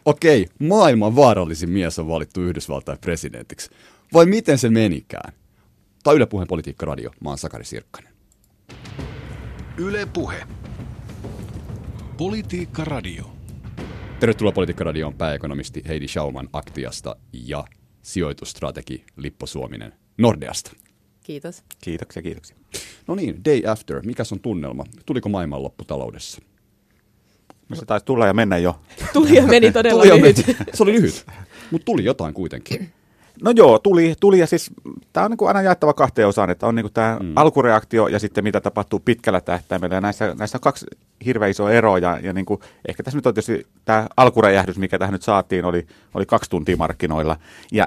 Okei, maailman vaarallisin mies on valittu Yhdysvaltain presidentiksi. Vai miten se menikään? Tai Yle Puheen Politiikka-radio. Mä oon Sakari Sirkkanen. Yle Puhe. Politiikka-radio. Tervetuloa Politiikka-radioon pääekonomisti Heidi Schauman Aktiasta ja sijoitusstrategi Lippo Suominen Nordeasta. Kiitos. Kiitoksia. No niin, day after. Mikäs on tunnelma? Tuliko maailmanloppu taloudessa? No se taisi tulla ja mennä jo. Tuli ja meni todella lyhyt. Se oli lyhyt, mutta tuli jotain kuitenkin. No joo, tuli ja siis tämä on niin kuin aina jaettava kahteen osaan, että on niin kuin tämä alkureaktio ja sitten mitä tapahtuu pitkällä tähtäimellä. Ja näissä on kaksi hirveän isoa eroa ja niin kuin, ehkä tässä nyt on tietysti tämä alkuräjähdys, mikä tähän nyt saatiin, oli 2 tuntia markkinoilla. Ja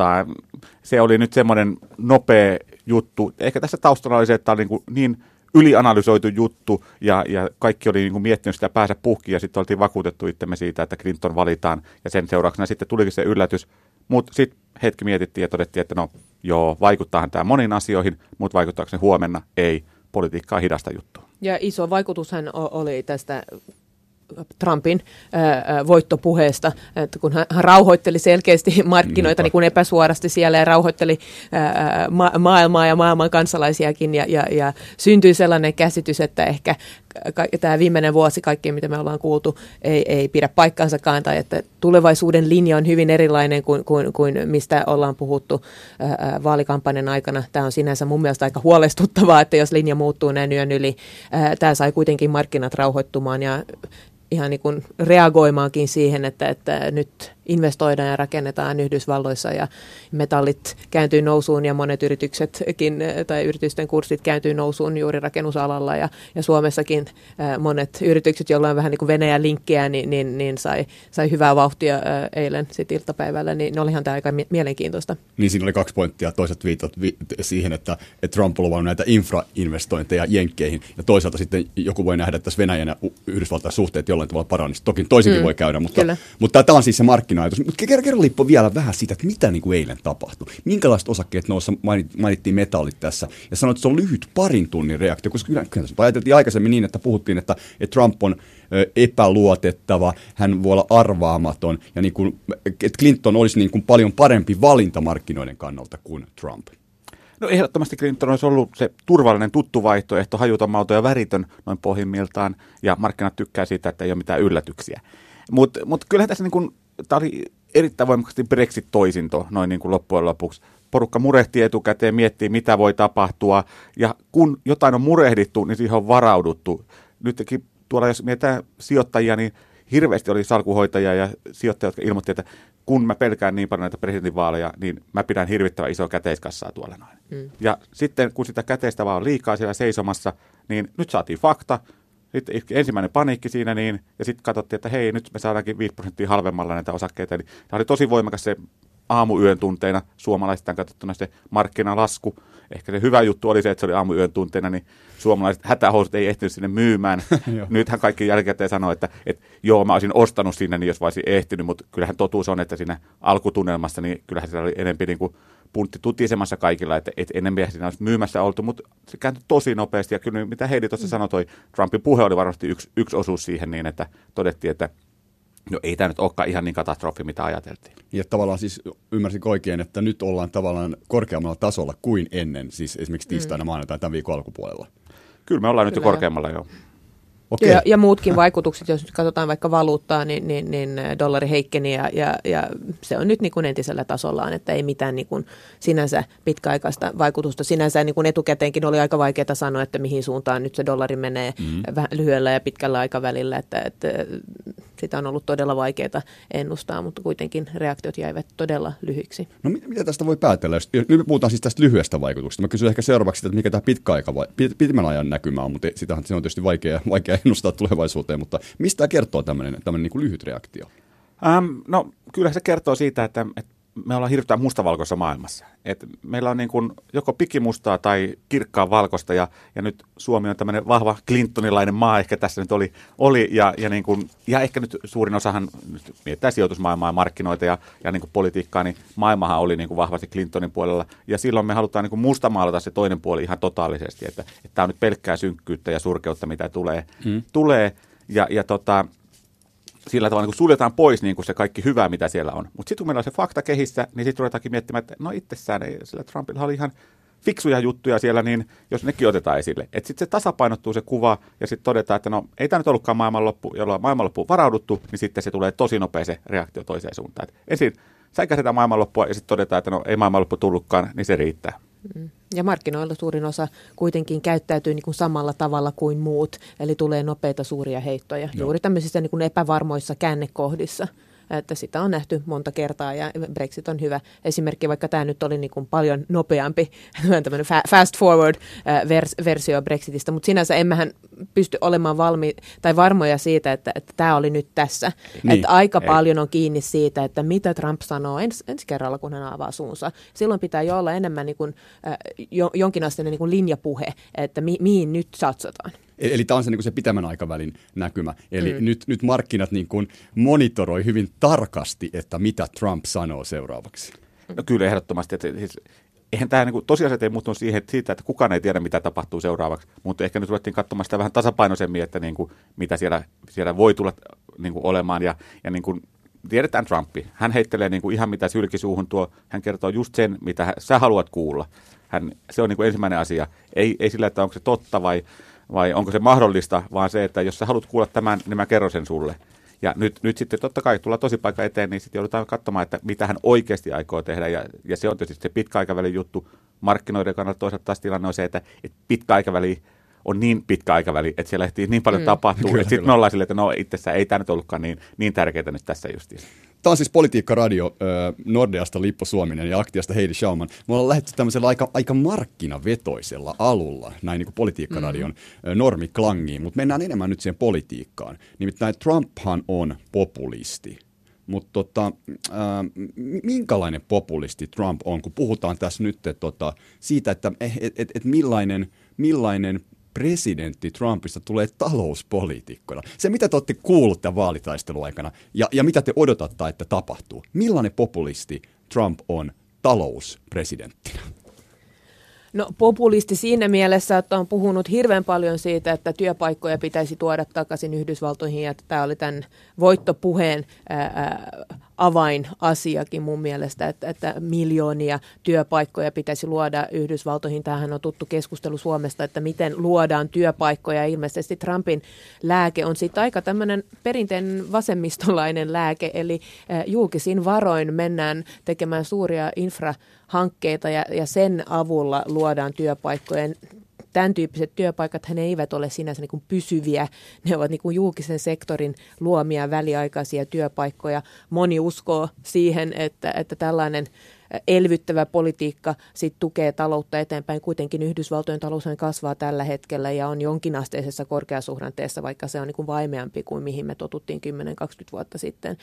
se oli nyt semmoinen nopea juttu. Ehkä tässä taustalla oli se, että tämä oli niin ylianalysoitu juttu ja kaikki oli niin kuin miettinyt sitä päänsä puhkiin ja sitten oltiin vakuutettu itsemme siitä, että Clinton valitaan ja sen seurauksena sitten tulikin se yllätys. Mutta sitten hetki mietittiin ja todettiin, että no joo, vaikuttaahan tämä moniin asioihin, mutta vaikuttaako se huomenna? Ei. Politiikka on hidasta juttua. Ja iso vaikutushan oli tästä Trumpin voittopuheesta, että kun hän rauhoitteli selkeästi markkinoita niin kuin epäsuorasti siellä ja rauhoitteli maailmaa ja maailman kansalaisiakin ja syntyi sellainen käsitys, että ehkä tämä viimeinen vuosi, kaikki mitä me ollaan kuultu, ei pidä paikkaansakaan tai että tulevaisuuden linja on hyvin erilainen kuin mistä ollaan puhuttu vaalikampanjan aikana. Tämä on sinänsä mun mielestä aika huolestuttavaa, että jos linja muuttuu näin yön yli. Tämä sai kuitenkin markkinat rauhoittumaan ja ihan niin kuin reagoimaankin siihen, että nyt investoidaan ja rakennetaan Yhdysvalloissa ja metallit kääntyy nousuun ja monet yrityksetkin tai yritysten kurssit kääntyy nousuun juuri rakennusalalla ja Suomessakin monet yritykset, joilla on vähän niin kuin Venäjän linkkiä, niin sai hyvää vauhtia eilen sitten iltapäivällä, niin olihan tämä aika mielenkiintoista. Niin siinä oli 2 pointtia, toisaalta viitat siihen, että Trump on luvannut näitä infrainvestointeja jenkkeihin ja toisaalta sitten joku voi nähdä, että tässä Venäjän ja Yhdysvaltain suhteet jollain tavalla paranisi. Toki toisinkin voi käydä, mutta tämä on siis se markkina-ajatus. Mutta kerro Lippo vielä vähän siitä, että mitä niin kuin eilen tapahtui. Minkälaiset osakkeet noussa mainittiin metallit tässä ja sanoit, että se on lyhyt 2 tunnin reaktio, koska kyllä ajateltiin aikaisemmin niin, että puhuttiin, että Trump on epäluotettava, hän voi olla arvaamaton ja niin kuin, että Clinton olisi niin kuin paljon parempi valinta markkinoiden kannalta kuin Trump. No ehdottomasti Clinton olisi ollut se turvallinen tuttu vaihtoehto, hajuton, mauton ja väritön noin pohjimmiltaan, ja markkinat tykkää siitä, että ei ole mitään yllätyksiä. Mutta kyllähän tässä niin kuin, tämä oli erittäin voimakkaasti Brexit-toisinto noin niin kuin loppujen lopuksi. Porukka murehtii etukäteen, miettii mitä voi tapahtua, ja kun jotain on murehdittu, niin siihen on varauduttu. Nytkin tuolla, jos mietitään sijoittajia, niin hirveästi oli salkuhoitajia ja sijoittajia, jotka ilmoitti, että kun mä pelkään niin paljon näitä presidentinvaaleja, niin mä pidän hirvittävän isoa käteiskassaa tuolla noin. Ja sitten kun sitä käteistä vaan on liikaa siellä seisomassa, niin nyt saatiin fakta. Sitten ensimmäinen paniikki siinä niin, ja sitten katsottiin, että hei, nyt me saadaankin 5% halvemmalla näitä osakkeita. Eli tämä oli tosi voimakas se aamuyön tunteina suomalaisista katsottuna se markkinalasku. Ehkä se hyvä juttu oli se, että se oli aamuyön tunteina, niin suomalaiset hätähousut ei ehtinyt sinne myymään. Nythän kaikki jälkikäteen sanoo, että joo, mä olisin ostanut sinne, niin jos mä olisin ehtinyt, mutta kyllähän totuus on, että siinä alkutunnelmassa, niin kyllähän siellä oli enemmän niin kuin puntti tutisemassa kaikilla, että enemmän siinä olisi myymässä oltu, mutta se kääntyi tosi nopeasti. Ja kyllä mitä Heidi tuossa sanoi, toi Trumpin puhe oli varmasti yksi osuus siihen niin, että todettiin, että no ei tämä nyt olekaan ihan niin katastrofi, mitä ajateltiin. Ja tavallaan siis ymmärsin oikein, että nyt ollaan tavallaan korkeammalla tasolla kuin ennen, siis esimerkiksi tiistaina maanantaina tämän viikon alkupuolella. Kyllä me ollaan nyt jo korkeammalla jo. Okay. Ja muutkin vaikutukset, jos nyt katsotaan vaikka valuuttaa, niin dollari heikkeni ja se on nyt niin kuin entisellä tasollaan, että ei mitään niin kuin sinänsä pitkäaikaista vaikutusta. Sinänsä niin kuin etukäteenkin oli aika vaikeaa sanoa, että mihin suuntaan nyt se dollari menee lyhyellä ja pitkällä aikavälillä, että sitä on ollut todella vaikeaa ennustaa, mutta kuitenkin reaktiot jäivät todella lyhyiksi. No mitä tästä voi päätellä? Nyt me puhutaan siis tästä lyhyestä vaikutuksesta. Mä kysyn ehkä seuraavaksi, että mikä tämä pitemmän ajan näkymä on, mutta sitähän se on tietysti vaikea ennustaa tulevaisuuteen, mutta mistä kertoo tämmöinen niin kuin lyhyt reaktio? No kyllä se kertoo siitä, että me ollaan hirveän mustavalkoisessa maailmassa. Et meillä on niin kuin joko pikimustaa tai kirkkaan valkoista ja nyt Suomi on tämmöinen vahva Clintonilainen maa, ehkä tässä nyt oli ja ehkä nyt suurin osahan, nyt mietitään sijoitusmaailmaa ja markkinoita ja niin kuin politiikkaa, niin maailmahan oli niin kuin vahvasti Clintonin puolella ja silloin me halutaan niin kuin mustamaalata se toinen puoli ihan totaalisesti, että tämä on nyt pelkkää synkkyyttä ja surkeutta, mitä tulee. sillä tavalla niin suljetaan pois niin kuin se kaikki hyvä, mitä siellä on. Mutta sitten kun meillä on se fakta kehissä, niin sitten ruvetaankin miettimään, että no itsessään ei, sillä Trumpilla oli ihan fiksuja juttuja siellä, niin jos nekin otetaan esille. Että sitten se tasapainottuu se kuva ja sitten todetaan, että no ei tämä nyt ollutkaan maailmanloppu, jolloin maailmanloppuun varauduttu, niin sitten se tulee tosi nopea se reaktio toiseen suuntaan. Et ensin säikäisetään maailmanloppua ja sitten todetaan, että no ei maailmanloppu tullutkaan, niin se riittää. Ja markkinoilla suurin osa kuitenkin käyttäytyy niin kuin samalla tavalla kuin muut, eli tulee nopeita suuria heittoja juuri tämmöisissä niin kuin epävarmoissa käännekohdissa. Että sitä on nähty monta kertaa ja Brexit on hyvä esimerkki, vaikka tämä nyt oli niin kuin paljon nopeampi, tämmöinen fast forward versio Brexitistä, mutta sinänsä emmehän pysty olemaan varmoja siitä, että tämä oli nyt tässä. Niin, että aika paljon on kiinni siitä, että mitä Trump sanoo ensi kerralla, kun hän avaa suunsa. Silloin pitää jo olla enemmän niin kuin, jonkinasteinen niin kuin linjapuhe, että mihin nyt satsataan. Eli tämä on se, niin kuin se pitemmän aikavälin näkymä. Eli nyt markkinat niin kuin monitoroi hyvin tarkasti, että mitä Trump sanoo seuraavaksi. No kyllä ehdottomasti. Että siis, eihän tämä niin tosiasiat ei muuttunut siitä, että kukaan ei tiedä, mitä tapahtuu seuraavaksi. Mutta ehkä nyt ruvettiin katsomaan sitä vähän tasapainoisemmin, että niin kuin, mitä siellä voi tulla niin kuin olemaan. Ja niin kuin tiedetään Trumpi. Hän heittelee niin kuin ihan mitä sylkisuuhun tuo. Hän kertoo just sen, mitä sä haluat kuulla. Se on niin kuin ensimmäinen asia. Ei sillä, että onko se totta vai onko se mahdollista, vaan se, että jos sä haluat kuulla tämän, niin mä kerron sen sulle. Ja nyt sitten totta kai tullaan tosipaikka eteen, niin sitten joudutaan katsomaan, että mitä hän oikeasti aikoo tehdä. Ja se on tietysti se pitkä aikavälin juttu. Markkinoiden kannalta toisaalta taas tilanne on se, että pitkä aikaväli on niin pitkä aikaväli, että siellä ehtii niin paljon tapahtuu. Että sitten me ollaan silleen, että no itsessään ei tämä nyt ollutkaan niin tärkeää nyt tässä justiin. Tämä on siis Politiikka Radio, Nordeasta Lippo Suominen ja Aktiasta Heidi Schauman. Me ollaan lähdetty tämmöisellä aika markkinavetoisella alulla, näin niin kuin Politiikka Radion normiklangiin, mutta mennään enemmän nyt siihen politiikkaan. Nimittäin Trumphan on populisti. Mutta minkälainen populisti Trump on, kun puhutaan tässä nyt siitä, että millainen presidentti Trumpista tulee talouspoliitikkona. Se, mitä te olette kuullut tämän vaalitaistelun aikana ja mitä te odotatte, että tapahtuu. Millainen populisti Trump on talouspresidenttinä? No populisti siinä mielessä, että on puhunut hirveän paljon siitä, että työpaikkoja pitäisi tuoda takaisin Yhdysvaltoihin ja tämä oli tämän voittopuheen avainasiakin mun mielestä, että miljoonia työpaikkoja pitäisi luoda Yhdysvaltoihin. Tämähän on tuttu keskustelu Suomesta, että miten luodaan työpaikkoja. Ilmeisesti Trumpin lääke on sitten aika tämmöinen perinteinen vasemmistolainen lääke, eli julkisin varoin mennään tekemään suuria infrahankkeita ja sen avulla luodaan työpaikkoja. Tämän tyyppiset työpaikat hän eivät ole sinänsä niin kuin pysyviä. Ne ovat niin kuin julkisen sektorin luomia väliaikaisia työpaikkoja. Moni uskoo siihen, että tällainen elvyttävä politiikka sit tukee taloutta eteenpäin. Kuitenkin Yhdysvaltojen talous kasvaa tällä hetkellä ja on jonkinasteisessa korkeasuhdanteessa, vaikka se on niin kuin vaimeampi kuin mihin me totuttiin 10-20 vuotta sitten.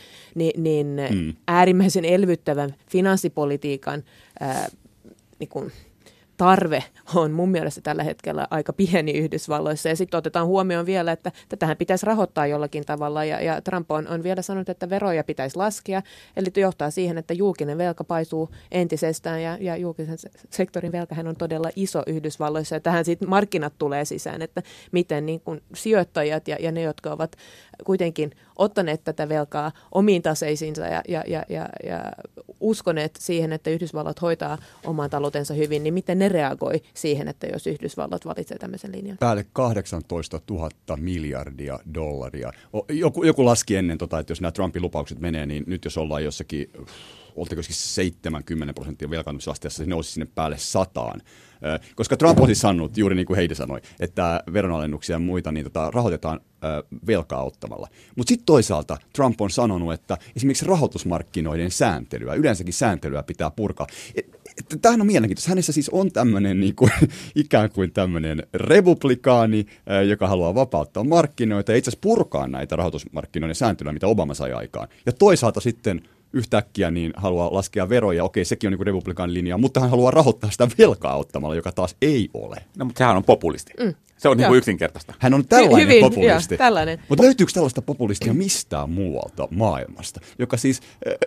Äärimmäisen elvyttävän finanssipolitiikan niin kuin tarve on mun mielestä tällä hetkellä aika pieni Yhdysvalloissa. Ja sitten otetaan huomioon vielä, että tätähän pitäisi rahoittaa jollakin tavalla. Ja Trump on vielä sanonut, että veroja pitäisi laskea. Eli johtaa siihen, että julkinen velka paisuu entisestään. Ja julkisen sektorin velkahän on todella iso Yhdysvalloissa. Ja tähän sitten markkinat tulee sisään, että miten niin kun sijoittajat ja ne, jotka ovat kuitenkin ottaneet tätä velkaa omiin taseisiinsa ja uskoneet siihen, että Yhdysvallat hoitaa oman taloutensa hyvin, niin miten ne reagoi siihen, että jos Yhdysvallat valitsee tämmöisen linjan? Päälle 18 000 miljardia dollaria. Joku laski ennen, että jos nämä Trumpin lupaukset menee, niin nyt jos ollaan jossakin, olteko 70% velkaantumisasteessa, se nousi sinne päälle 100. Koska Trump on siis sanonut, juuri niin kuin Heidi sanoi, että veronalennuksia ja muita niin rahoitetaan velkaa ottamalla. Mutta sitten toisaalta Trump on sanonut, että esimerkiksi rahoitusmarkkinoiden sääntelyä, yleensäkin sääntelyä pitää purkaa. Tämähän on mielenkiintoista. Hänessä siis on tämmöinen niin kuin, ikään kuin tämmöinen republikaani, joka haluaa vapauttaa markkinoita ja itse asiassa purkaa näitä rahoitusmarkkinoiden sääntelyä, mitä Obama sai aikaan. Ja toisaalta sitten yhtäkkiä niin haluaa laskea veroja, okei, sekin on niin kuin republikaanin linja, mutta hän haluaa rahoittaa sitä velkaa ottamalla, joka taas ei ole. No, mutta sehän on populisti. Se on niin kuin yksinkertaista. Hän on tällainen hyvin, populisti. Tällainen. Mutta löytyykö tällaista populistia mistään muualta maailmasta, joka siis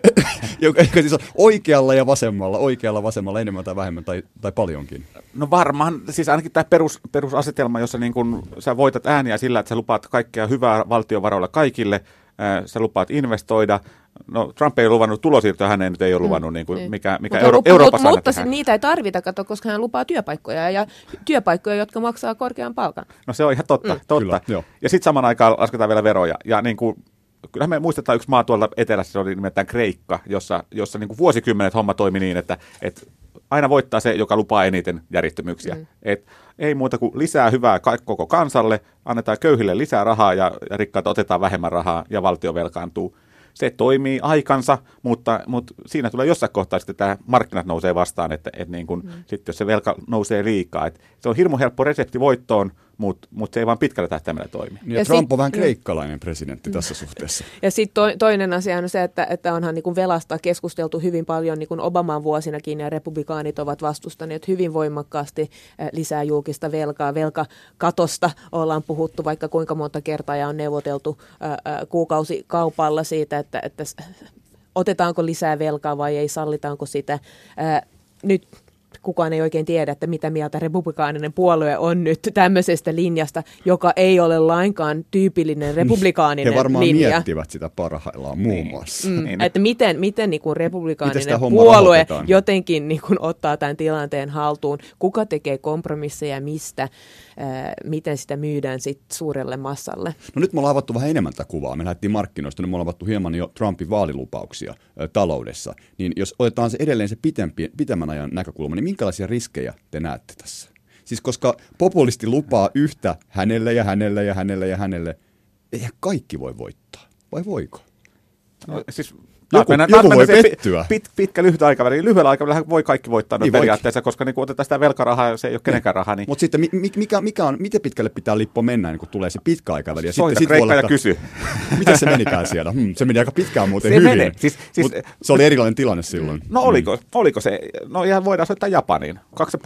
on oikealla ja vasemmalla enemmän tai vähemmän tai paljonkin? No varmaan, siis ainakin tämä perusasetelma, jossa niin kun sä voitat ääniä sillä, että sä lupaat kaikkea hyvää valtiovaroilla kaikille, sä lupaat investoida. No Trump ei luvannut tulosiirtoja, hän nyt ei ole luvannut, niin kuin, mikä Euroopassa mutta niitä ei tarvita, koska hän lupaa työpaikkoja ja työpaikkoja, jotka maksaa korkean palkan. No se on ihan totta. Kyllä, ja sitten saman aikaan lasketaan vielä veroja. Ja niin kuin, kyllähän me muistetaan yksi maa tuolla etelässä, se oli nimeltään Kreikka, jossa niin kuin vuosikymmenet homma toimi niin, että aina voittaa se, joka lupaa eniten järjettömyyksiä. Ei muuta kuin lisää hyvää koko kansalle, annetaan köyhille lisää rahaa ja rikkaat otetaan vähemmän rahaa ja valtio velkaantuu. Se toimii aikansa, mutta siinä tulee jossain kohtaa sitten tämä markkinat nousee vastaan, että niin kun, sitten jos se velka nousee liikaa. Se on hirmu helppo resepti voittoon, mutta se ei vaan pitkällä tähtäimellä toimi. Ja Trump on vähän kreikkalainen presidentti tässä suhteessa. Ja sitten toinen asia on se, että onhan niin kuin velasta keskusteltu hyvin paljon niin kuin Obaman vuosinakin, ja republikaanit ovat vastustaneet hyvin voimakkaasti lisää julkista velkaa. Velkakatosta ollaan puhuttu vaikka kuinka monta kertaa, ja on neuvoteltu kuukausikaupalla siitä, että otetaanko lisää velkaa vai ei, sallitaanko sitä. Nyt kukaan ei oikein tiedä, että mitä mieltä republikaaninen puolue on nyt tämmöisestä linjasta, joka ei ole lainkaan tyypillinen republikaaninen linja. He varmaan miettivät sitä parhaillaan muun muassa. Että miten niin kuin republikaaninen puolue jotenkin niin kuin ottaa tämän tilanteen haltuun, kuka tekee kompromisseja mistä, miten sitä myydään sit suurelle massalle. No nyt me ollaan avattu vähän enemmän tätä kuvaa. Me lähdettiin markkinoista, niin me ollaan avattu hieman jo Trumpin vaalilupauksia taloudessa. Niin jos otetaan se edelleen se pitemmän ajan näkökulma, niin minkälaisia riskejä te näette tässä? Siis koska populisti lupaa yhtä hänelle ja hänelle ja hänelle ja hänelle, eihän kaikki voi voittaa. Vai voiko? No, siis joku voi pettyä. Pitkä lyhyt aikaväli. Lyhyellä aikavälillä voi kaikki voittaa niin periaatteessa, koska niin otetaan sitä velkarahaa, se ei ole kenenkään rahaa. Niin. Mutta sitten miten pitkälle pitää lippo mennä, niin kun tulee se pitkä aikaväli? Soita Kreikka ja kysy. Miten se menikään siellä? Se meni aika pitkään muuten se hyvin. Se oli erilainen tilanne silloin. No oliko se? No ihan voidaan soittaa Japaniin.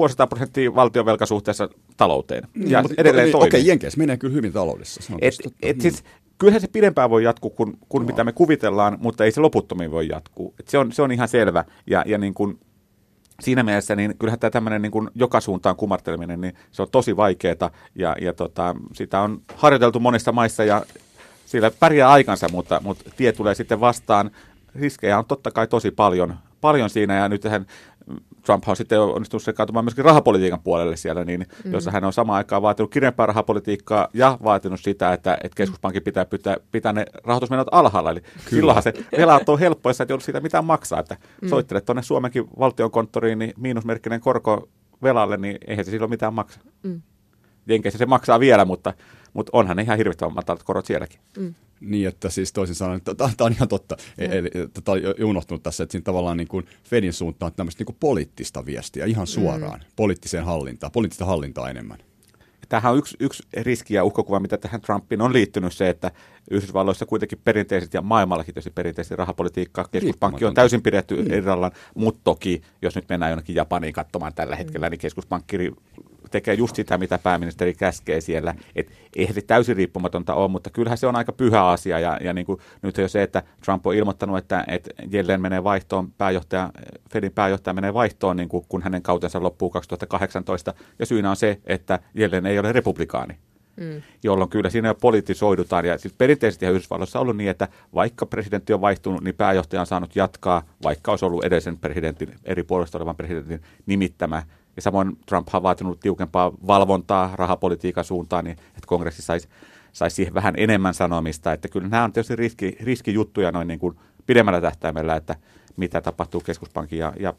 2,5% valtion velkasuhteessa talouteen. Ja edelleen toimii. Okei, Jenkeissä menee kyllä hyvin taloudessa. Siis kyllähän se pidempään voi jatkuu kuin mitä me kuvitellaan, mutta ei se loputtomiin voi jatkuu. Se on ihan selvä. Ja niin kuin siinä mielessä niin kyllähän tämä tämmöinen niin kuin joka suuntaan kumarteleminen, niin se on tosi vaikeaa. Ja sitä on harjoiteltu monissa maissa ja sillä pärjää aikansa, mutta tie tulee sitten vastaan. Riskejä on totta kai tosi paljon siinä, ja nythän Trump on sitten onnistunut sekaantumaan myöskin rahapolitiikan puolelle siellä, niin jossa hän on samaan aikaan vaatinut kirempää rahapolitiikkaa ja vaatinut sitä, että keskuspankin pitää ne rahoitusmenot alhaalla. Eli silloinhan se velat on helppo, jos et joudu siitä mitään maksaa. Että soittelet tuonne Suomenkin valtionkonttoriin, niin miinusmerkkinen korko velalle, niin eihän se silloin mitään maksa. Jenkeissä se maksaa vielä, mutta onhan ne ihan hirvittävän matalat korot sielläkin. Niin, että siis toisin sanoen, tämä on ihan totta. Eli tämä on unohtunut tässä, että siinä tavallaan niin kuin Fedin suuntaan tämmöistä niin kuin poliittista viestiä ihan suoraan, poliittista hallintaa enemmän. Tämähän on yksi riski ja uhkakuva, mitä tähän Trumpiin on liittynyt se, että Yhdysvalloissa kuitenkin perinteisesti ja maailmallakin tietysti perinteisesti rahapolitiikkaa, keskuspankki on täysin pidetty irrallaan, mutta toki, jos nyt mennään jonnekin Japaniin katsomaan tällä hetkellä, niin keskuspankkiri tekee just sitä, mitä pääministeri käskee siellä. Eihän se täysin riippumatonta ole, mutta kyllähän se on aika pyhä asia. Ja niin kuin nyt jo se, että Trump on ilmoittanut, että Yellen menee vaihtoon, Fedin pääjohtaja menee vaihtoon, niin kun hänen kautensa loppuu 2018. Ja syynä on se, että Yellen ei ole republikaani. Jolloin kyllä siinä jo politisoidutaan. Ja siis perinteisesti Yhdysvalloissa on ollut niin, että vaikka presidentti on vaihtunut, niin pääjohtaja on saanut jatkaa, vaikka olisi ollut edellisen presidentin, eri puolesta olevan presidentin nimittämä. Ja samoin Trump on vaatinut tiukempaa valvontaa rahapolitiikan suuntaan, niin että kongressi saisi siihen vähän enemmän sanomista. Että kyllä nämä on tietysti riskijuttuja noin niin kuin pidemmällä tähtäimellä, että mitä tapahtuu keskuspankin ja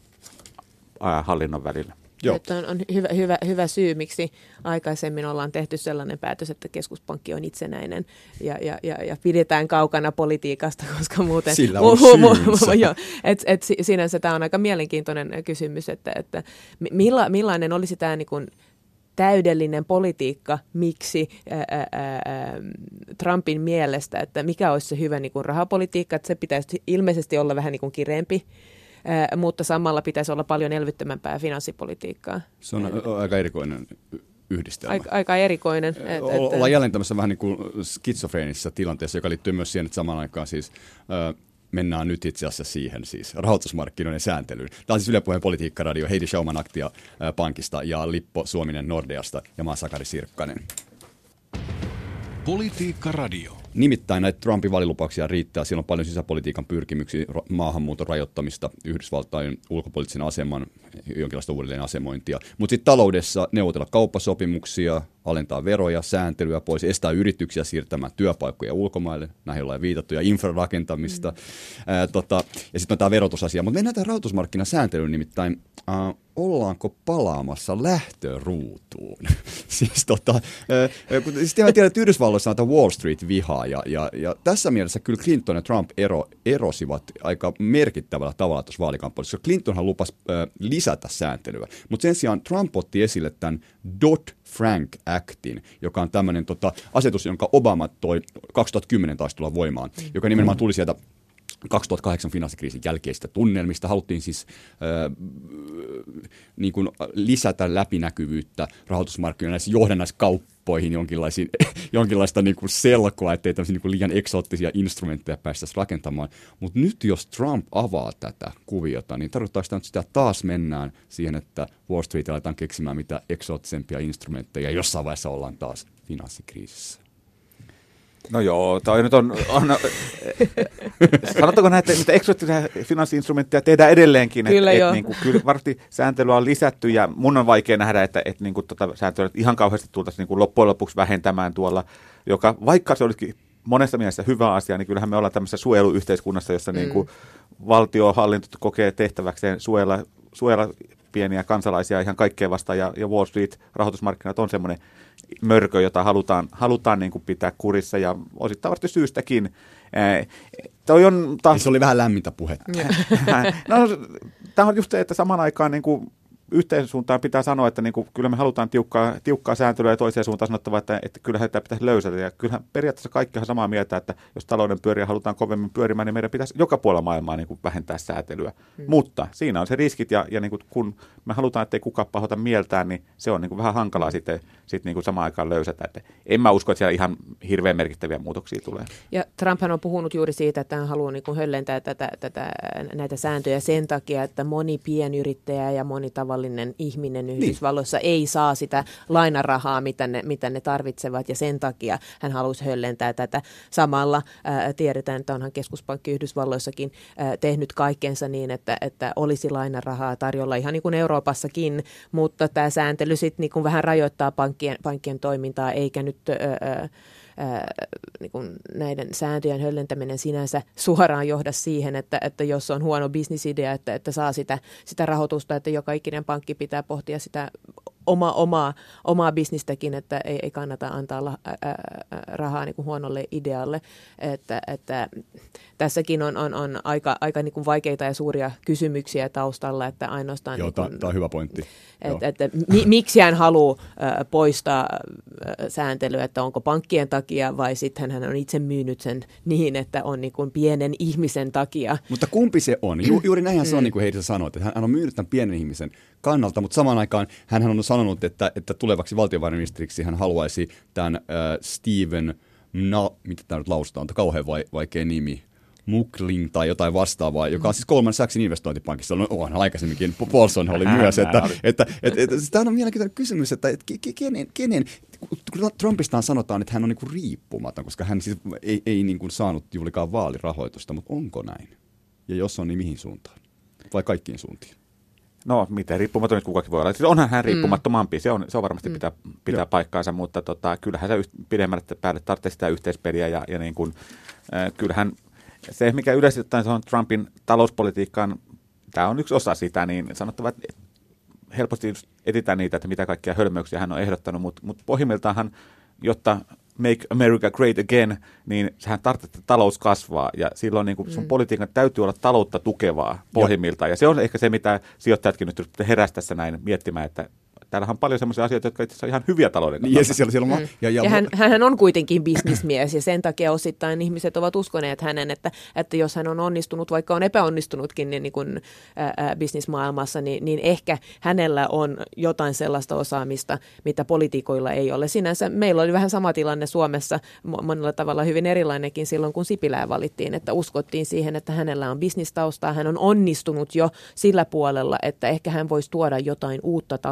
hallinnon välillä. Että on hyvä syy, miksi aikaisemmin ollaan tehty sellainen päätös, että keskuspankki on itsenäinen ja pidetään kaukana politiikasta, koska muuten... Sillä on syynsä. Sinänsä tämä on aika mielenkiintoinen kysymys, että millainen olisi tämä niin kuin täydellinen politiikka, miksi Trumpin mielestä, että mikä olisi se hyvä niin kuin rahapolitiikka, että se pitäisi ilmeisesti olla vähän niin kuin kireempi, mutta samalla pitäisi olla paljon elvyttömämpää finanssipolitiikkaa. Se on aika erikoinen yhdistelmä. Aika erikoinen. Ollaan jälleen tämmöisessä vähän niin kuin skitsofreenisessa tilanteessa, joka liittyy myös siihen, että samaan aikaan siis mennään nyt itse asiassa siihen siis rahoitusmarkkinoiden sääntelyyn. Tämä on siis Yle Puheen politiikkaradio, Heidi Schauman Aktia Pankista ja Lippo Suominen Nordeasta ja mä oon Sakari Sirkkanen. Politiikkaradio. Nimittäin näitä Trumpin vaalilupauksia riittää. Siellä on paljon sisäpolitiikan pyrkimyksiä, maahanmuuton rajoittamista, Yhdysvaltain ulkopoliittisen aseman, jonkinlaista uudelleen asemointia. Mutta sitten taloudessa neuvotella kauppasopimuksia, alentaa veroja, sääntelyä pois, estää yrityksiä siirtämään työpaikkoja ulkomaille, näihin ollaan viitattu, ja infrarakentamista. Ja sitten on tämä verotusasia. Mutta mennään tähän rahoitusmarkkinasääntelyyn nimittäin. Ollaanko palaamassa lähtöruutuun? siis tiedän, että Yhdysvalloissa on tämä Wall Street-vihaa, ja tässä mielessä kyllä Clinton ja Trump erosivat aika merkittävällä tavalla tuossa vaalikampanjassa. Clintonhan lupasi lisätä sääntelyä, mutta sen sijaan Trump otti esille tämän Dodd-Frank Actin, joka on tämmöinen asetus, jonka Obama toi 2010 taisi tulla voimaan, joka nimenomaan tuli sieltä 2008 finanssikriisin jälkeistä tunnelmista. Haluttiin siis niin kuin lisätä läpinäkyvyyttä rahoitusmarkkinoilla näissä johdannaiskauppoihin jonkinlaista niin kuin selkoa, ettei tämmöisiä niin kuin liian eksoottisia instrumentteja päästäisi rakentamaan. Mutta nyt jos Trump avaa tätä kuviota, niin tarkoittaa sitä, että sitä taas mennään siihen, että Wall Street aletaan keksimään mitä eksoottisempia instrumentteja, ja jossain vaiheessa ollaan taas finanssikriisissä. No joo, toi nyt on sanotaanko näitä, että eksoottisia finanssi-instrumentteja tehdään edelleenkin. Kyllä joo. Niin kyllä varmasti sääntelyä on lisätty, ja mun on vaikea nähdä, että niin kuin sääntelyä ihan kauheasti tultaisiin niin loppujen lopuksi vähentämään tuolla, joka vaikka se olisikin monessa mielessä hyvä asia, niin kyllähän me ollaan tämmöisessä suojeluyhteiskunnassa, jossa niin kuin valtiohallinto kokee tehtäväkseen suojella pieniä kansalaisia ihan kaikkea vastaan, ja Wall Street, rahoitusmarkkinat on semmoinen mörkö, jota halutaan niin kuin pitää kurissa, ja osittain varmasti syystäkin. Toi on taas... Se oli vähän lämmintä puhetta. No, tämä on just se, että samaan aikaan niin kuin yhteen suuntaan pitää sanoa, että niin kuin, kyllä me halutaan tiukkaa sääntelyä, ja toiseen suuntaan sanottava, että kyllähän tämä pitäisi löysätä. Ja kyllähän periaatteessa kaikki on samaa mieltä, että jos talouden pyöriä halutaan kovemmin pyörimään, niin meidän pitäisi joka puolella maailmaa niin kuin vähentää säätelyä. Mutta siinä on se riskit, ja niin kuin, kun me halutaan, että ei kukaan pahoita mieltään, niin se on niin kuin vähän hankalaa sitten niin kuin samaan aikaan löysätä. Että en mä usko, että siellä ihan hirveän merkittäviä muutoksia tulee. Ja Trumphan on puhunut juuri siitä, että hän haluaa niin kuin höllentää näitä sääntöjä sen takia, että moni pienyrittäjä ja moni tavallinen ihminen Yhdysvalloissa ei saa sitä lainarahaa, mitä ne tarvitsevat, ja sen takia hän halusi höllentää tätä. Samalla tiedetään, että onhan keskuspankki Yhdysvalloissakin tehnyt kaikkensa niin, että olisi lainarahaa tarjolla ihan niin kuin Euroopassakin, mutta tämä sääntely sitten niin kuin vähän rajoittaa pankkien toimintaa, eikä nyt niin kuin näiden sääntöjen höllentäminen sinänsä suoraan johda siihen, että jos on huono bisnisidea, että saa sitä rahoitusta, että joka ikinen pankki pitää pohtia sitä omaa bisnistäkin, että ei kannata antaa rahaa niin kuin huonolle idealle. Että tässäkin on aika niin kuin vaikeita ja suuria kysymyksiä taustalla, että ainoastaan... Joo, niin tämä on hyvä pointti. Että miksi hän haluaa poistaa sääntelyä, että onko pankkien takia vai sitten hän on itse myynyt sen niin, että on niin kuin pienen ihmisen takia. Mutta kumpi se on? Juuri näinhän se on, niin kuin Heidi sanoi, että hän on myynyt tämän pienen ihmisen kannalta, mutta samaan aikaan hän on sanonut, että tulevaksi valtiovarainministeriksi hän haluaisi tämän Steven, mitä tämä nyt lausutaan, on kauhean vaikea nimi, Muklin tai jotain vastaavaa, joka on siis Goldman Sachsin investointipankissa. No, onhan aikaisemminkin, Paulson oli myös, että tämä on mielenkiintoinen kysymys, että kenen Trumpistaan sanotaan, että hän on niin kuin riippumaton, koska hän siis ei niin kuin saanut juurikaan vaalirahoitusta, mutta onko näin? Ja jos on, niin mihin suuntaan? Vai kaikkiin suuntiin? No, miten riippumaton nyt kukakin voi olla. Siis onhan hän riippumattomampi, se on varmasti pitää paikkaansa, mutta kyllähän se pidemmälle päälle tarvitsee sitä yhteispeliä, ja niin kuin, kyllähän se, mikä yleisesti ottaen se on Trumpin talouspolitiikkaan, tämä on yksi osa sitä, niin sanottava, että helposti etsitään niitä, että mitä kaikkia hölmöyksiä hän on ehdottanut, mutta pohjimmiltaan, jotta Make America Great Again, niin sehän tarvitsee, että talous kasvaa, ja silloin niin sun politiikan täytyy olla taloutta tukevaa pohjimmiltaan, ja se on ehkä se, mitä sijoittajatkin nyt heräsi tässä näin miettimään, että täällähän on paljon sellaisia asioita, jotka itse asiassa on ihan hyviä talouden kannalta. Ja hän on kuitenkin bisnismies, ja sen takia osittain ihmiset ovat uskoneet hänen, että jos hän on onnistunut, vaikka on epäonnistunutkin niin kuin bisnismaailmassa, niin ehkä hänellä on jotain sellaista osaamista, mitä poliitikoilla ei ole. Sinänsä meillä oli vähän sama tilanne Suomessa, monella tavalla hyvin erilainenkin silloin, kun Sipilää valittiin, että uskottiin siihen, että hänellä on bisnistaustaa, hän on onnistunut jo sillä puolella, että ehkä hän voisi tuoda jotain uutta talouteen,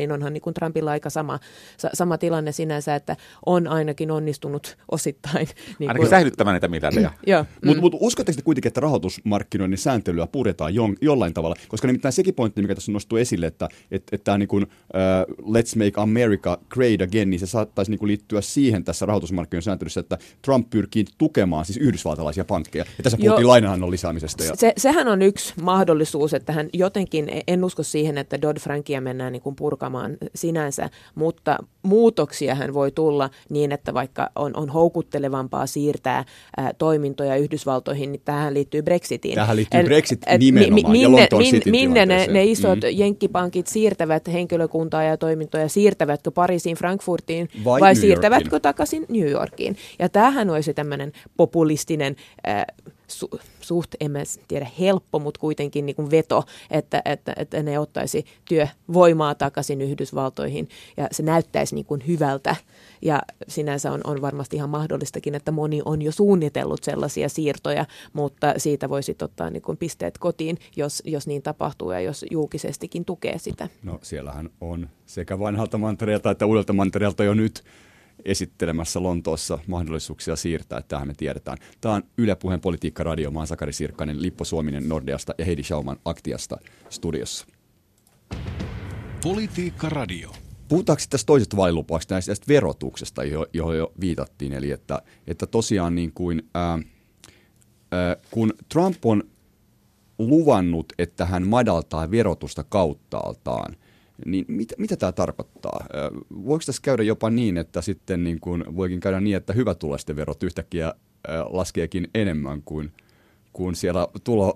niin onhan niin kuin Trumpilla aika sama tilanne sinänsä, että on ainakin onnistunut osittain. Niin ainakin säilyttämään näitä miljardeja. Mutta uskotteko te kuitenkin, että rahoitusmarkkinoinnin sääntelyä puretaan jollain tavalla? Koska nimittäin sekin pointti, mikä tässä nostuu esille, että tämä niin kuin, Let's make America great again, niin se saattaisi niin kuin liittyä siihen tässä rahoitusmarkkinoiden sääntelyssä, että Trump pyrkii tukemaan siis yhdysvaltalaisia pankkeja. Ja tässä puhuttiin lainanannon lisäämisestä. Sehän on yksi mahdollisuus, että hän jotenkin, en usko siihen, että Dodd-Frankia mennään niin kuin purkamaan sinänsä, mutta muutoksia hän voi tulla niin, että vaikka on houkuttelevampaa siirtää toimintoja Yhdysvaltoihin, niin tähän liittyy Brexitiin. Tähän liittyy Brexit nimenomaan ja Lontoon Cityn minne ne isot jenkkipankit siirtävät henkilökuntaa ja toimintoja, siirtävätkö Pariisiin, Frankfurtiin vai siirtävätkö takaisin New Yorkiin. Ja tämähän olisi tämmöinen populistinen suht, en mä tiedä helppo, mutta kuitenkin niin kuin veto, että ne ottaisi työvoimaa takaisin Yhdysvaltoihin ja se näyttäisi niin kuin hyvältä. Ja sinänsä on varmasti ihan mahdollistakin, että moni on jo suunnitellut sellaisia siirtoja, mutta siitä voisi ottaa niin kuin pisteet kotiin, jos niin tapahtuu ja jos julkisestikin tukee sitä. No siellähän on sekä vanhalta mantereelta että uudelta mantereelta jo nyt esittelemässä Lontoossa mahdollisuuksia siirtää. Tähän me tiedetään. Tämä on Yle Puheen Politiikka-radio. Mä oon Sakari Sirkkanen, Lippo Suominen Nordeasta ja Heidi Schauman Aktiasta studiossa. Politiikka-radio. Puhutaanko tästä toisesta vaalilupauksesta, tästä verotuksesta, johon jo viitattiin. Eli että tosiaan niin kuin, kun Trump on luvannut, että hän madaltaa verotusta kauttaaltaan, niin mitä tämä tarkoittaa? Voiko tässä käydä jopa niin, että sitten niin kuin, voikin käydä niin, että hyvätuloisten verot yhtäkkiä laskeekin enemmän kuin siellä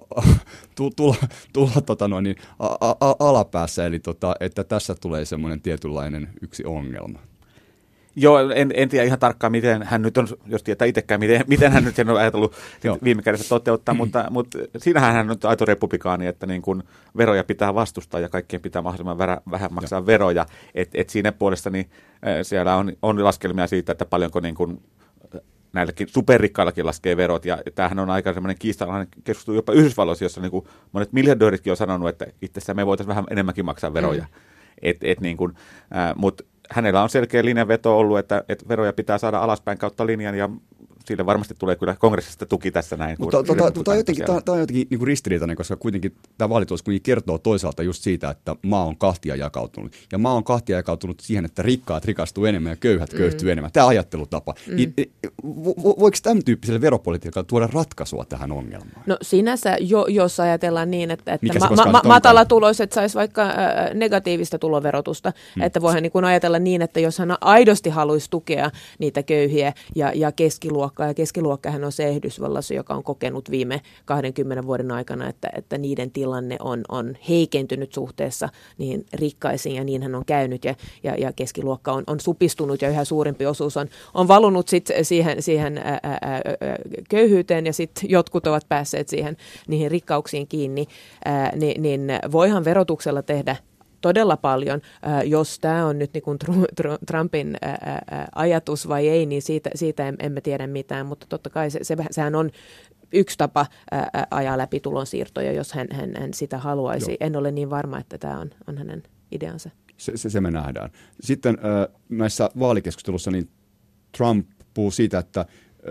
alapäässä, eli että tässä tulee semmoinen tietynlainen yksi ongelma. Joo, en tiedä ihan tarkkaan, miten hän nyt on, jos tietää itsekään, miten hän nyt sen on ajatellut viime kädessä toteuttaa, mutta siinähän hän on aito republikaani, että niin kuin veroja pitää vastustaa ja kaikkien pitää mahdollisimman vähän maksaa veroja. Et siinä puolesta niin siellä on laskelmia siitä, että paljonko niin kuin näilläkin superrikkaillakin laskee verot, ja tämähän on aika semmoinen kiistalainen keskustelu jopa Yhdysvalloissa, jossa niin kuin monet miljardööritkin on sanonut, että itse asiassa me voitaisiin vähän enemmänkin maksaa veroja. Niin kuin, mutta hänellä on selkeä linjanveto ollut, että veroja pitää saada alaspäin kautta linjan, ja sille varmasti tulee kyllä kongressista tuki tässä näin. Mutta tämä on jotenkin niin kuin ristiriitainen, koska kuitenkin tämä vaalitulos kertoo toisaalta just siitä, että maa on kahtia jakautunut. Ja maa on kahtia jakautunut siihen, että rikkaat rikastuu enemmän ja köyhät köyhtyy enemmän. Tämä ajattelutapa. Voiko tämän tyyppiselle veropolitiikalle tuoda ratkaisua tähän ongelmaan? No sinänsä, jos ajatellaan niin, että matalatuloiset sais vaikka negatiivista tuloverotusta, että voihan niin kuin ajatella niin, että jos hän aidosti haluaisi tukea niitä köyhiä ja keskiluokkaa, ja keskiluokkahan on se Yhdysvallassa, joka on kokenut viime 20 vuoden aikana, että niiden tilanne on heikentynyt suhteessa niihin rikkaisiin, ja niin hän on käynyt, ja keskiluokka on supistunut, ja yhä suurempi osuus on valunut siihen köyhyyteen, ja sitten jotkut ovat päässeet niihin rikkauksiin kiinni, niin voihan verotuksella tehdä todella paljon. Jos tämä on nyt niin kuin Trumpin ajatus vai ei, niin siitä emme tiedä mitään, mutta totta kai sehän on yksi tapa ajaa läpi tulonsiirtoja, jos hän sitä haluaisi. Joo. En ole niin varma, että tämä on hänen ideansa. Se me nähdään. Sitten näissä vaalikeskustelussa niin Trump puhuu siitä, että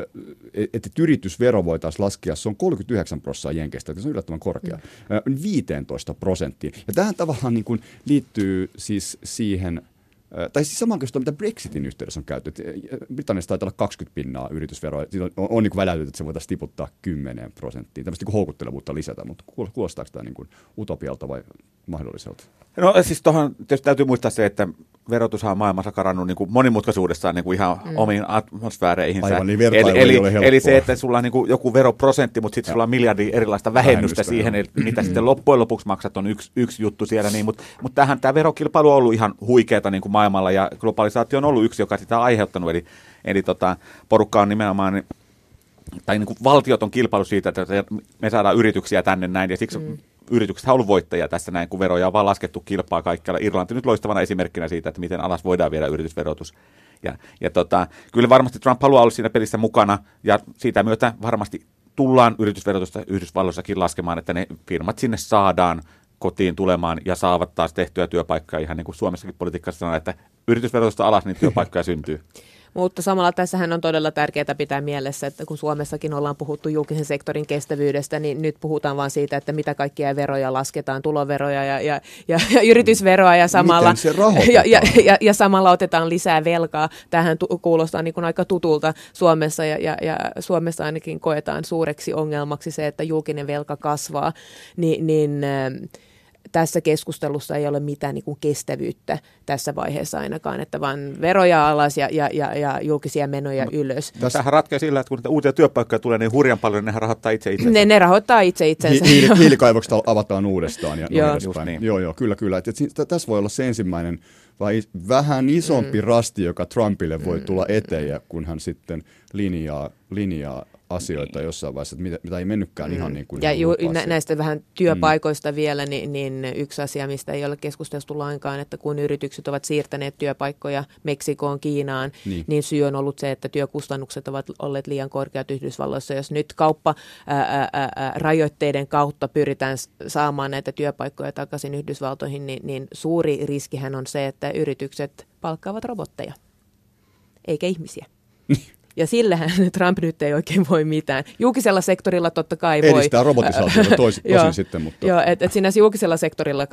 yritysvero voitaisiin laskea, se on 39% jenkeistä, se on yllättävän korkea, 15%. Ja tähän tavallaan niin kuin liittyy siis siihen, tai siis samaan keskustelua, mitä Brexitin yhteydessä on käyty. Britanniassa taitaa olla 20% yritysveroa. Siitä on niin kuin väläytetty, että se voitaisiin tiputtaa 10%. Tämmöistä niin kuin houkuttelevuutta lisätä, mutta kuulostaako tämä niin kuin utopialta vai mahdolliselta? No siis tuohon tietysti täytyy muistaa se, että verotushan on maailmassa karannut niin kuin monimutkaisuudessaan niin kuin ihan omiin atmosfääreihinsä. Aivan, niin vertailu ei ole helppoa. Eli se, että sulla on niin kuin joku veroprosentti, mutta sitten sulla on miljardi erilaista vähennystä siihen, mitä sitten loppujen lopuksi maksat, on yksi juttu siellä. Niin, mutta tämä verokilpailu on ollut ihan huikeata niin kuin maailmalla, ja globalisaatio on ollut yksi, joka sitä on aiheuttanut. Eli porukka on nimenomaan, tai niin kuin valtiot on kilpailu siitä, että me saadaan yrityksiä tänne näin, ja siksi yritykset on ollut voittajia tässä näin, kun veroja on vaan laskettu kilpaa kaikkialla. Irlanti nyt loistavana esimerkkinä siitä, että miten alas voidaan viedä yritysverotus. Kyllä varmasti Trump haluaa olla siinä pelissä mukana, ja siitä myötä varmasti tullaan yritysverotusta Yhdysvalloissakin laskemaan, että ne firmat sinne saadaan kotiin tulemaan ja saavat taas tehtyä työpaikkoja, ihan niin kuin Suomessakin politiikassa sanoo, että yritysverotusta alas, niin työpaikkoja syntyy. Mutta samalla tässähän on todella tärkeää pitää mielessä, että kun Suomessakin ollaan puhuttu julkisen sektorin kestävyydestä, niin nyt puhutaan vaan siitä, että mitä kaikkia veroja lasketaan, tuloveroja ja yritysveroa ja samalla, ja samalla otetaan lisää velkaa. Tämähän kuulostaa niin kuin aika tutulta Suomessa ja Suomessa ainakin koetaan suureksi ongelmaksi se, että julkinen velka kasvaa, niin tässä keskustelussa ei ole mitään niin kuin kestävyyttä tässä vaiheessa ainakaan, että vaan veroja alas ja julkisia menoja ylös. Tässähän ratkeaa sillä, että kun niitä uusia työpaikkoja tulee niin hurjan paljon, nehän rahoittaa itse itsensä. Ne rahoittaa itse itsensä. Hiilikaivokset avataan uudestaan. Ja niin. Joo, kyllä. Tässä voi olla se ensimmäinen vai vähän isompi rasti, joka Trumpille voi tulla eteen, kun hän sitten linjaa asioita jossain vaiheessa, mitä ei mennytkään ihan niin kuin. Ja näistä vähän työpaikoista vielä, niin yksi asia, mistä ei ole keskusteltu lainkaan, että kun yritykset ovat siirtäneet työpaikkoja Meksikoon, Kiinaan, niin syy on ollut se, että työkustannukset ovat olleet liian korkeat Yhdysvalloissa. Jos nyt kaupparajoitteiden kautta pyritään saamaan näitä työpaikkoja takaisin Yhdysvaltoihin, niin suuri riskihän on se, että yritykset palkkaavat robotteja, eikä ihmisiä. Ja sillähän Trump nyt ei oikein voi mitään. Julkisella sektorilla totta kai voi. Edistää robotisaatiota tosin sitten, mutta. Joo, että siinä julkisella sektorilla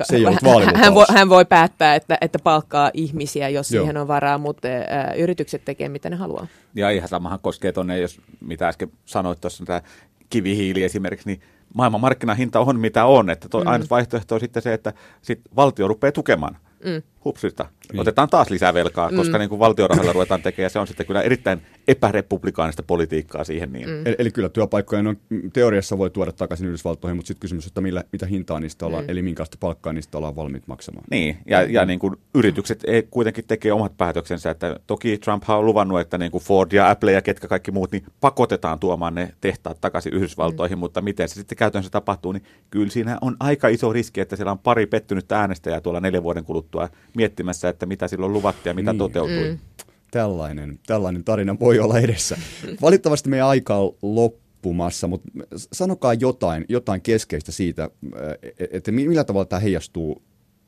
hän voi päättää, että palkkaa ihmisiä, jos siihen on varaa, mutta yritykset tekee mitä ne haluaa. Ja ihan samahan koskee tuonne, jos mitä äsken sanoit tuossa, tämä kivihiili esimerkiksi, niin maailman markkinahinta on mitä on. Että ainut vaihtoehto on sitten se, että valtio rupeaa tukemaan. Hupsista. Otetaan taas lisää velkaa, koska niin kuin valtionrahoilla ruvetaan tekemään, ja se on sitten kyllä erittäin epärepublikaanista politiikkaa siihen. Niin. Eli kyllä työpaikkoja teoriassa voi tuoda takaisin Yhdysvaltoihin, mutta sitten kysymys, että mitä hintaa niistä ollaan, eli minkälaista palkkaa niistä ollaan valmiit maksamaan. Niin, ja niin kuin yritykset kuitenkin tekee omat päätöksensä, että toki Trump on luvannut, että niin kuin Ford ja Apple ja ketkä kaikki muut, niin pakotetaan tuomaan ne tehtaat takaisin Yhdysvaltoihin, mutta miten se sitten käytännössä tapahtuu, niin kyllä siinä on aika iso riski, että siellä on pari pettynyttä äänestäjää tuolla 4 vuoden kuluttua miettimässä, että mitä silloin luvattiin ja mitä toteutui. Tällainen tarina voi olla edessä. Valitettavasti meidän aika on loppumassa, mutta sanokaa jotain keskeistä siitä, että millä tavalla tämä heijastuu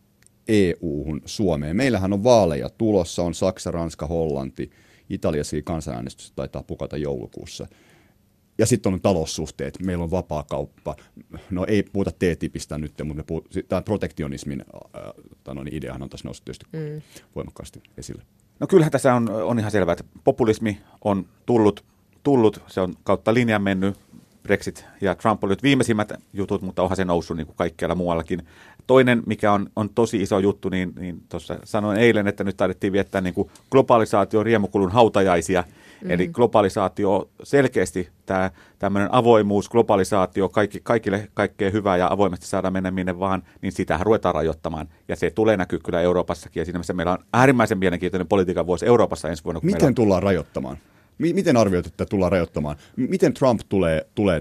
EU-hun, Suomeen. Meillähän on vaaleja tulossa, on Saksa, Ranska, Hollanti, Italiassa kansanäänestys taitaa pukata joulukuussa. Ja sitten on taloussuhteet, meillä on vapaa kauppa. No ei puhuta TTIPistä nyt, mutta tämä protektionismin ideahan on tässä noussut tietysti voimakkaasti esille. No kyllähän tässä on ihan selvää, että populismi on tullut, se on kautta linjan mennyt. Brexit ja Trump oli nyt viimeisimmät jutut, mutta onhan se noussut niin kuin kaikkialla muuallakin. Toinen, mikä on tosi iso juttu, niin tuossa sanoin eilen, että nyt taidettiin viettää niin kuin globalisaation riemukulun hautajaisia. Eli globalisaatio selkeästi, tämä tämmöinen avoimuus, globalisaatio, kaikille kaikkea hyvää ja avoimesti saada mennä minne vaan, niin sitähän ruvetaan rajoittamaan. Ja se tulee näkyä kyllä Euroopassakin. Ja siinä mielessä meillä on äärimmäisen mielenkiintoinen politiikan vuosi Euroopassa ensi vuonna. Miten tullaan rajoittamaan? Miten arvioit, että tullaan rajoittamaan? Miten Trump tulee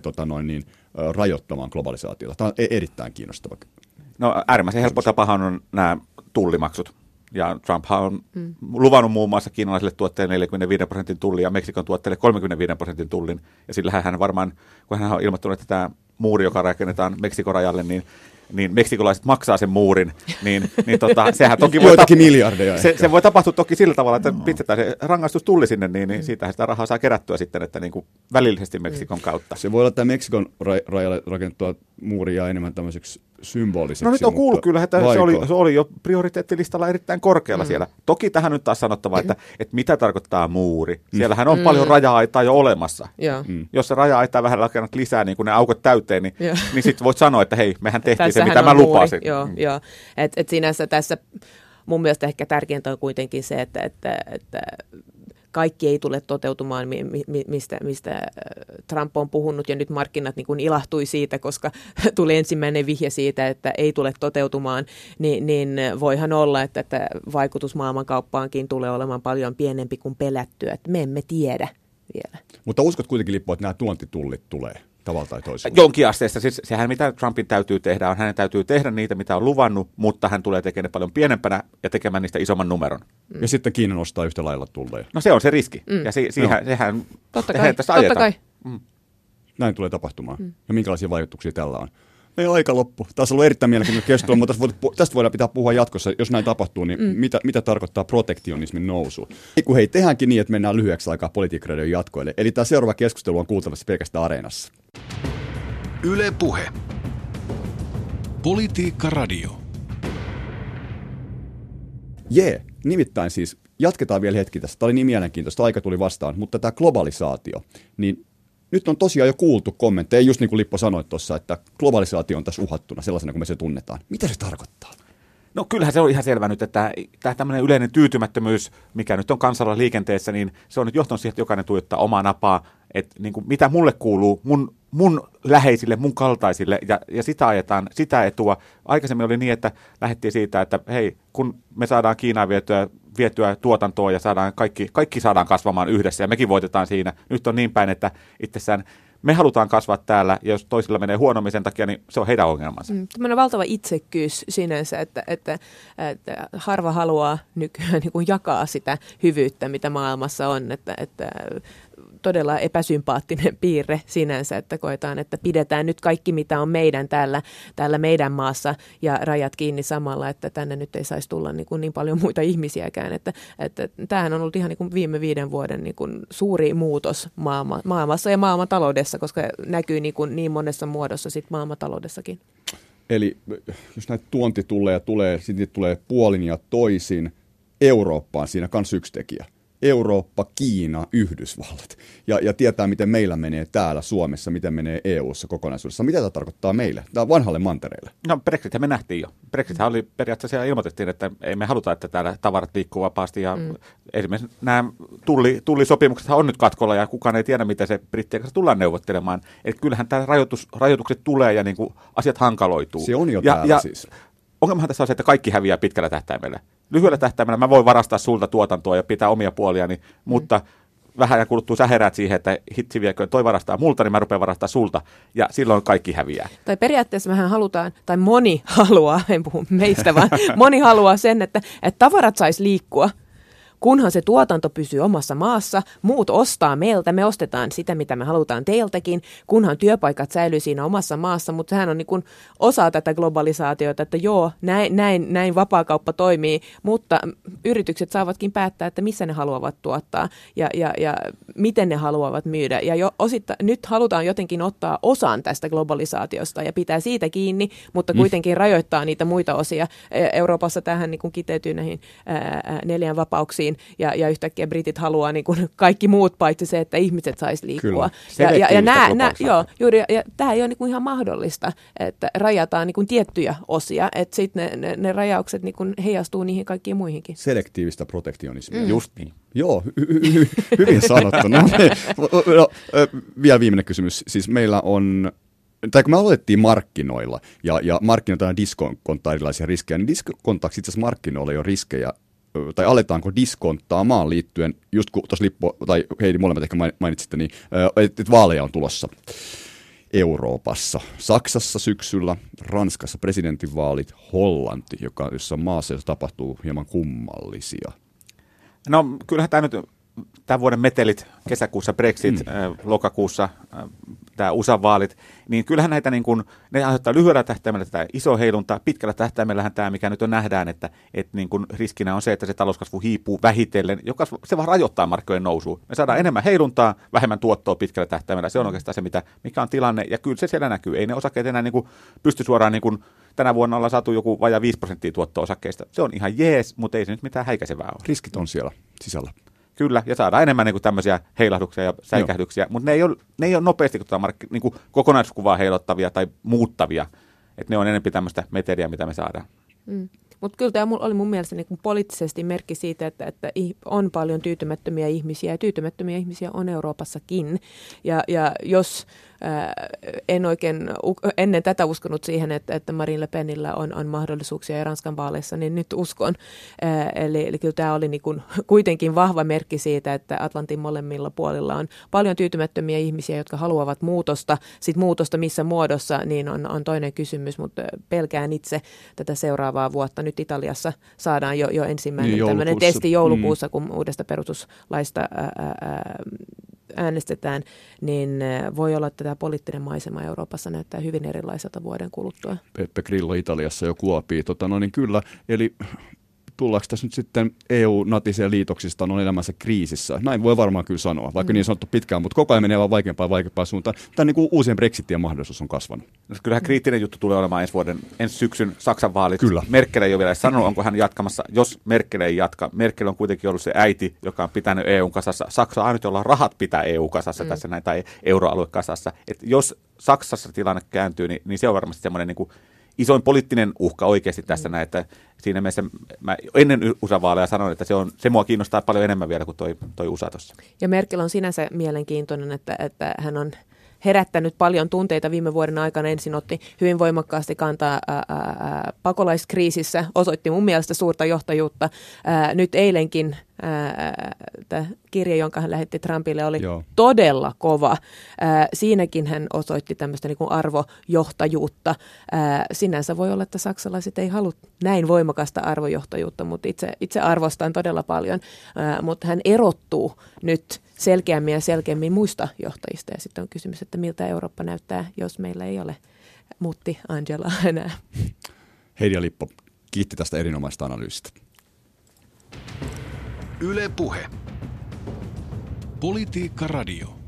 rajoittamaan globalisaatiota? Tämä on erittäin kiinnostava. No äärimmäisen helppo tapahan on nämä tullimaksut. Ja Trump on luvannut muun muassa kiinalaisille tuotteille 45% tullin ja Meksikon tuotteille 35% tullin. Ja sillähän hän varmaan, kun hän on ilmoittanut, että tämä muuri, joka rakennetaan Meksikon rajalle, niin meksikolaiset maksaa sen muurin, niin sehän toki voi miljardeja. Se voi tapahtua toki sillä tavalla, että pistetään se rangaistus tulli sinne, niin siitähän sitä rahaa saa kerättyä sitten, että niin kuin välillisesti Meksikon kautta. Se voi olla, että Meksikon rajalle rakentua muuria enemmän tämmöiseksi symboliseksi. No nyt on kuullut kyllä, että se oli jo prioriteettilistalla erittäin korkealla siellä. Toki tähän nyt taas sanottava, että mitä tarkoittaa muuri. Siellähän on paljon raja-aitaa jo olemassa. Jos se raja-aitaa vähän rakennat lisää, niin kun ne aukot täyteen, niin sitten voit sanoa, että hei, mehän tehtiin se, mitä mä lupasin. Joo. Et sinänsä tässä mun mielestä ehkä tärkeintä on kuitenkin se, että kaikki ei tule toteutumaan, mistä Trump on puhunut, ja nyt markkinat niin kuin ilahtui siitä, koska tuli ensimmäinen vihje siitä, että ei tule toteutumaan, niin voihan olla, että vaikutus maailmankauppaankin tulee olemaan paljon pienempi kuin pelättyä, että me emme tiedä vielä. Mutta uskot kuitenkin, Lippo, että nämä tuontitullit tulee tavalla tai toisella? Jonkin asteessa. Siis sehän, mitä Trumpin täytyy tehdä, hänen täytyy tehdä niitä, mitä on luvannut, mutta hän tulee tekemään ne paljon pienempänä ja tekemään niistä isomman numeron. Ja sitten Kiina nostaa yhtä lailla tulleja. No se on se riski. Ja sehän totta kai. Näin tulee tapahtumaan. Ja minkälaisia vaikutuksia tällä on? Meidän aika loppu. Taas on ollut erittäin mielenkiintoinen keskustelu, mutta tästä voidaan pitää puhua jatkossa. Jos näin tapahtuu, niin mitä tarkoittaa protektionismin nousu? Hei, tehdäänkin niin, että mennään lyhyeksi aikaa Politiikka-radion jatkoille. Eli tämä seuraava keskustelu on kuultavasti pelkästään Areenassa. Yle Puhe. Politiikka-radio. Nimittäin siis jatketaan vielä hetki tästä. Tämä oli niin mielenkiintoista, aika tuli vastaan, mutta tämä globalisaatio, niin nyt on tosiaan jo kuultu kommentteja, just niin kuin Lippo sanoi tuossa, että globalisaatio on tässä uhattuna sellaisena kuin me se tunnetaan. Mitä se tarkoittaa? No kyllähän se on ihan selvä nyt, että tämä tämmöinen yleinen tyytymättömyys, mikä nyt on kansalla liikenteessä, niin se on nyt johtanut siihen, että jokainen tuijottaa omaa napaa, että niin kuin, mitä mulle kuuluu, mun läheisille, mun kaltaisille, ja sitä ajetaan, sitä etua. Aikaisemmin oli niin, että lähdettiin siitä, että hei, kun me saadaan Kiinaan vietyä tuotantoa ja saadaan kaikki saadaan kasvamaan yhdessä, ja mekin voitetaan siinä. Nyt on niin päin, että itsessään me halutaan kasvaa täällä, ja jos toisilla menee huonommin sen takia, niin se on heidän ongelmansa. Tämmöinen valtava itsekkyys sinänsä, että harva haluaa nykyään niin kuin jakaa sitä hyvyyttä, mitä maailmassa on, että todella epäsympaattinen piirre sinänsä, että koetaan, että pidetään nyt kaikki, mitä on meidän täällä meidän maassa ja rajat kiinni samalla, että tänne nyt ei saisi tulla niin paljon muita ihmisiäkään. Että tämähän on ollut ihan niin kuin viime 5 vuoden niin kuin suuri muutos maailmassa ja maailmantaloudessa, koska näkyy niin monessa muodossa sit maailmantaloudessakin. Eli jos näitä tuonti tulee, sitten tulee puolin ja toisin. Eurooppaan siinä kanssa yksi tekijä. Eurooppa, Kiina, Yhdysvallat. Ja tietää, miten meillä menee täällä Suomessa, miten menee EU:ssa kokonaisuudessa. Mitä tämä tarkoittaa meille, tämä vanhalle mantereelle? No Brexithän me nähtiin jo. Brexithän oli periaatteessa siellä ilmoitettiin, että ei me haluta, että täällä tavarat liikkuu vapaasti. Ja esimerkiksi nämä tullisopimuksethan on nyt katkolla ja kukaan ei tiedä, miten se brittien kanssa tullaan neuvottelemaan. Että kyllähän tämä rajoitukset tulee ja niin kuin asiat hankaloituu. Se on jo täällä siis. Ongelmahan tässä on se, että kaikki häviää pitkällä tähtäimellä. Lyhyellä tähtäimellä mä voin varastaa sulta tuotantoa ja pitää omia puoliani, mutta vähän ja kuluttuu sä heräät siihen, että hitsi viekö, toi varastaa multa, niin mä rupean varastaa sulta, ja silloin kaikki häviää. Tai periaatteessa mehän halutaan, tai moni haluaa, en puhu meistä, vaan moni haluaa sen, että tavarat saisi liikkua, kunhan se tuotanto pysyy omassa maassa, muut ostaa meiltä, me ostetaan sitä, mitä me halutaan teiltäkin, kunhan työpaikat säilyy siinä omassa maassa, mutta sehän on niin kuin osa tätä globalisaatiota, että joo, näin vapaakauppa toimii, mutta yritykset saavatkin päättää, että missä ne haluavat tuottaa ja miten ne haluavat myydä. Ja nyt halutaan jotenkin ottaa osan tästä globalisaatiosta ja pitää siitä kiinni, mutta kuitenkin rajoittaa niitä muita osia. Euroopassa tähän niin kuin kiteytyy näihin 4 vapauksiin. Ja yhtäkkiä britit haluaa niin kuin kaikki muut paitsi se, että ihmiset saisi liikkua. Ja tämä ei ole niin kuin ihan mahdollista, että rajataan niin kuin tiettyjä osia, että sitten ne rajaukset niin kuin heijastuu niihin kaikkiin muihinkin. Selektiivistä protektionismia. Just niin. Joo, hyvin sanottu. Vielä viimeinen kysymys. Siis meillä on, tai kun me aloitettiin markkinoilla, ja markkinoilla diskonttaa erilaisia riskejä, niin diskontaako itse asiassa markkinoilla jo riskejä, tai aletaanko diskonttaamaan liittyen, just kun tuossa Lippo tai Heidi molemmat ehkä mainitsitte, niin että vaaleja on tulossa Euroopassa. Saksassa syksyllä, Ranskassa presidentinvaalit, Hollanti, jossa maassa jossa tapahtuu hieman kummallisia. No kyllähän tämä nyt, tämän vuoden metelit, kesäkuussa Brexit, lokakuussa tämä USA-vaalit, niin kyllähän näitä niin kuin, ne aiheuttaa lyhyellä tähtäimellä tätä isoa heiluntaa, pitkällä tähtäimellähän tämä, mikä nyt on nähdään, että niin kuin riskinä on se, että se talouskasvu hiipuu vähitellen, se vaan rajoittaa markkinoiden nousua. Me saadaan enemmän heiluntaa, vähemmän tuottoa pitkällä tähtäimellä, se on oikeastaan se, mikä on tilanne, ja kyllä se siellä näkyy. Ei ne osakkeet enää niin kuin pysty suoraan, niin kuin tänä vuonna ollaan saatu joku vajaa 5% tuottoa osakkeista. Se on ihan jees, mutta ei se nyt mitään häikäisevää ole. Riskit on siellä sisällä. Kyllä, ja saadaan enemmän niin kuin tämmöisiä heilahduksia ja säikähdyksiä, mutta ne ei ole nopeasti niin kuin kokonaiskuvaa heilottavia tai muuttavia, että ne on enemmän tämmöistä meteriä, mitä me saadaan. Mutta kyllä tämä oli mun mielestä niin kuin poliittisesti merkki siitä, että on paljon tyytymättömiä ihmisiä, ja tyytymättömiä ihmisiä on Euroopassakin. Ja jos en oikein ennen tätä uskonut siihen, että Marine Le Penillä on mahdollisuuksia Ranskan vaaleissa, niin nyt uskon. Eli kyllä tämä oli niin kuin kuitenkin vahva merkki siitä, että Atlantin molemmilla puolilla on paljon tyytymättömiä ihmisiä, jotka haluavat muutosta. Sitten muutosta missä muodossa, niin on toinen kysymys, mutta pelkään itse tätä seuraavaa vuotta. Nyt Italiassa saadaan jo ensimmäinen tämmöinen testi joulukuussa, kun uudesta perustuslaista äänestetään, niin voi olla, että tämä poliittinen maisema Euroopassa näyttää hyvin erilaiselta vuoden kuluttua. Peppe Grillo Italiassa jo kuopii. Niin kyllä, eli tullaanko tässä nyt sitten EU-natiseen liitoksista on elämänsä kriisissä? Näin voi varmaan kyllä sanoa, vaikka niin sanottu pitkään, mutta koko ajan menee vaan vaikeampaan suuntaan. Tämä niin kuin uusien Brexitien mahdollisuus on kasvanut. No, kyllähän kriittinen juttu tulee olemaan ensi syksyn Saksan vaalit. Kyllä. Merkel ei ole vielä sanonut, onko hän jatkamassa. Jos Merkel ei jatka, Merkel on kuitenkin ollut se äiti, joka on pitänyt EUn kasassa. Saksa on ainut, jolla on rahat pitää EU kasassa tässä näin, tai euroalue kasassa. Et jos Saksassa tilanne kääntyy, niin se on varmasti semmoinen niin kuin isoin poliittinen uhka oikeasti tässä näin, että siinä mielessä mä ennen USA-vaaleja sanoin, että se mua kiinnostaa paljon enemmän vielä kuin toi USA tuossa. Ja Merkel on sinänsä mielenkiintoinen, että hän on herättänyt paljon tunteita viime vuoden aikana. Ensin otti hyvin voimakkaasti kantaa pakolaiskriisissä, osoitti mun mielestä suurta johtajuutta. Nyt eilenkin tämä kirje, jonka hän lähetti Trumpille, oli todella kova. Siinäkin hän osoitti tämmöistä niin kuin arvojohtajuutta. Sinänsä voi olla, että saksalaiset ei halua näin voimakasta arvojohtajuutta, mutta itse arvostan todella paljon. Mutta hän erottuu nyt selkeämmin ja selkeämmin muista johtajista. Ja sitten on kysymys, että miltä Eurooppa näyttää, jos meillä ei ole mutti Angela enää. Heidi Lippo, kiitti tästä erinomaista analyysistä. Yle Puhe. Politiikka Radio.